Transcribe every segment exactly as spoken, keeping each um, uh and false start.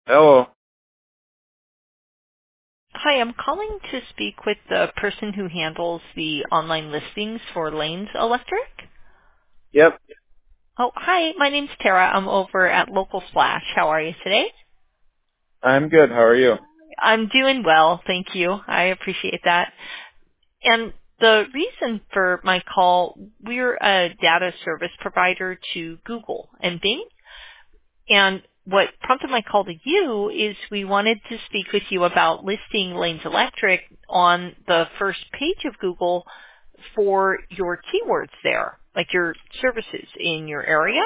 Hello. Hi, I'm calling to speak with the person who handles the online listings for Lanes Electric. Yep. Oh, hi, my name's Tara. I'm over at Local Splash. How are you today? I'm good. How are you? I'm doing well, thank you. I appreciate that. And the reason for my call, we're a data service provider to Google and Bing. And what prompted my call to you is we wanted to speak with you about listing Lanes Electric on the first page of Google for your keywords there, like your services in your area.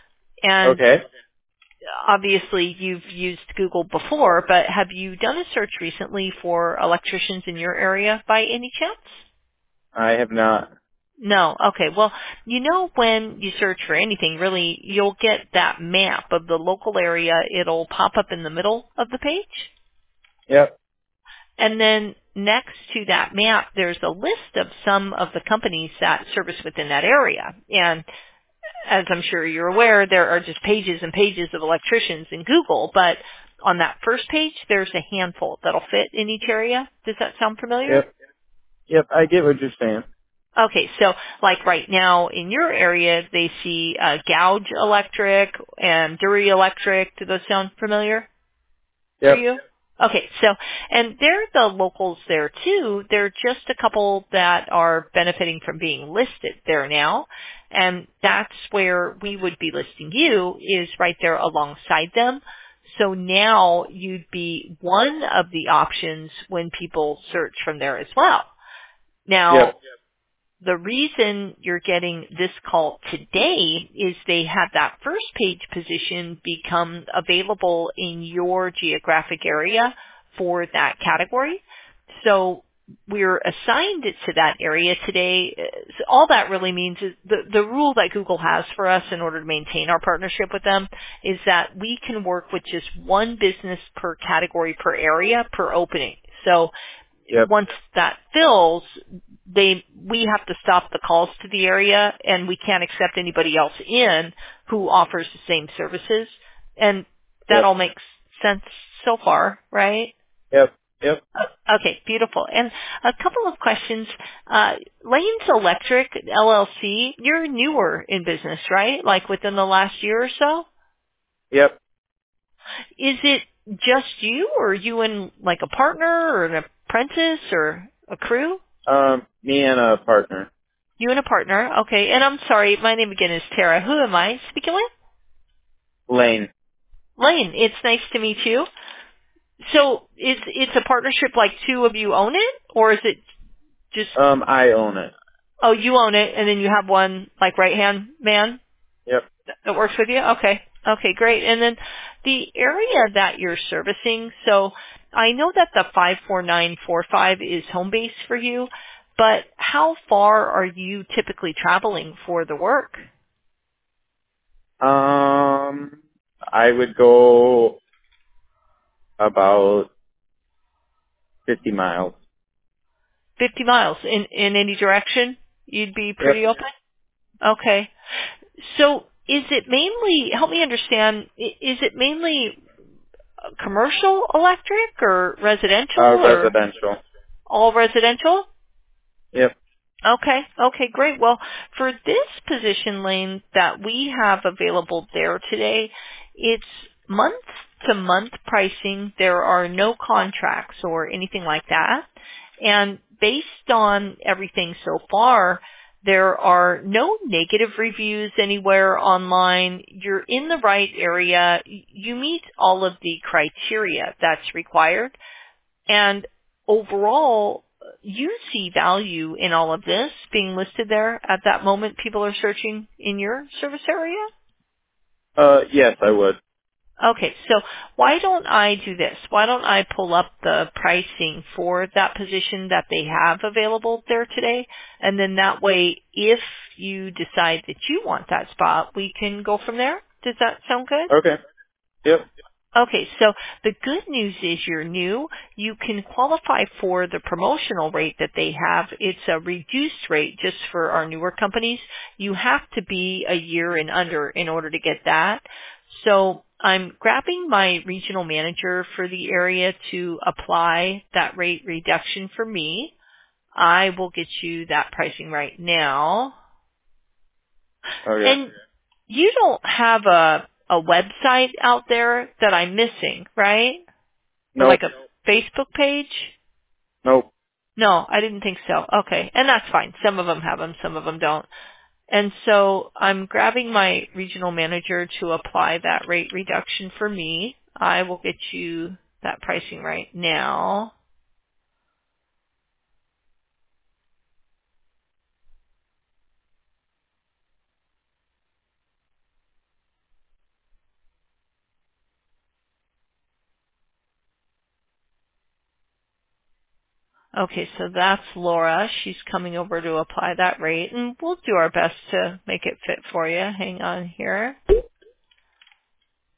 And Okay. obviously you've used Google before, but have you done a search recently for electricians in your area by any chance? I have not. No. Okay. Well, you know when you search for anything, really, you'll get that map of the local area. It'll pop up in the middle of the page. Yep. And then next to that map, there's a list of some of the companies that service within that area. And as I'm sure you're aware, there are just pages and pages of electricians in Google, but on that first page, there's a handful that'll fit in each area. Does that sound familiar? Yep. Yep. I get what you're saying. Okay, so like right now in your area, they see uh, Gouge Electric and Dury Electric. Do those sound familiar for Yep. you? Okay, so, and they're the locals there too. They're just a couple that are benefiting from being listed there now. And that's where we would be listing you, is right there alongside them. So now you'd be one of the options when people search from there as well. Now, Yep. the reason you're getting this call today is they had that first page position become available in your geographic area for that category. So we're assigned it to that area today. So all that really means is the, the rule that Google has for us in order to maintain our partnership with them is that we can work with just one business per category per area per opening. So Yep. once that fills, they we have to stop the calls to the area, and we can't accept anybody else in who offers the same services. And that Yep. all makes sense so far, right? Yep. Yep. Uh, Okay, beautiful. And a couple of questions. Uh, Lanes Electric L L C, you're newer in business, right? Like within the last year or so? Yep. Is it just you, or are you and like a partner or an apprentice or a crew? Um, me and a partner, You and a partner. Okay. And I'm sorry, my name again is Tara. Who am I speaking with? Lane. Lane. It's nice to meet you. So is it's a partnership like two of you own it, or is it just, Um, I own it. oh, you own it and then you have one like right hand man Yep. that works with you? Okay. Okay, great. And then the area that you're servicing, so I know that the five four nine four five is home base for you, but how far are you typically traveling for the work? Um, I would go about fifty miles. fifty miles in, in any direction? You'd be Yep. pretty open? Okay. So is it mainly, help me understand, i- is it mainly uh, commercial electric or residential Uh, or residential. all residential? Yep. Okay. Okay, great. Well, for this position lane that we have available there today, it's month to month pricing. There are no contracts or anything like that. And based on everything so far, there are no negative reviews anywhere online. You're in the right area. You meet all of the criteria that's required. And overall, you see value in all of this being listed there at that moment people are searching in your service area? Uh, yes, I would. Okay, so why don't I do this? Why don't I pull up the pricing for that position that they have available there today? And then that way, if you decide that you want that spot, we can go from there. Does that sound good? Okay. Yep. Okay, so the good news is you're new. You can qualify for the promotional rate that they have. It's a reduced rate just for our newer companies. You have to be a year and under in order to get that. So I'm grabbing my regional manager for the area to apply that rate reduction for me. I will get you that pricing right now. Okay. And you don't have a a website out there that I'm missing, right? Or Nope. like a Facebook page? Nope. No, I didn't think so. Okay. And that's fine. Some of them have them, some of them don't. And so I'm grabbing my regional manager to apply that rate reduction for me. I will get you that pricing right now. Okay, so that's Laura. She's coming over to apply that rate, and we'll do our best to make it fit for you. Hang on here.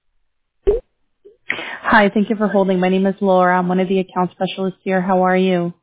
Hi, thank you for holding. My name is Laura. I'm one of the account specialists here. How are you?